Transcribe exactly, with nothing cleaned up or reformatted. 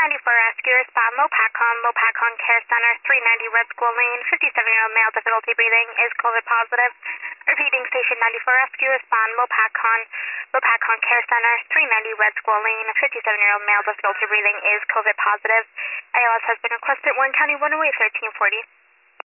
ninety-four rescue respond, Lopakon, Lopakon Care Center, three ninety Red School Lane, fifty-seven-year-old male difficulty breathing, is COVID positive. Repeating, station ninety-four rescue respond, Lopakon, Lopakon Care Center, three ninety Red School Lane, fifty-seven-year-old male difficulty breathing, is COVID positive. A L S has been requested, Warren County one oh eight, thirteen forty.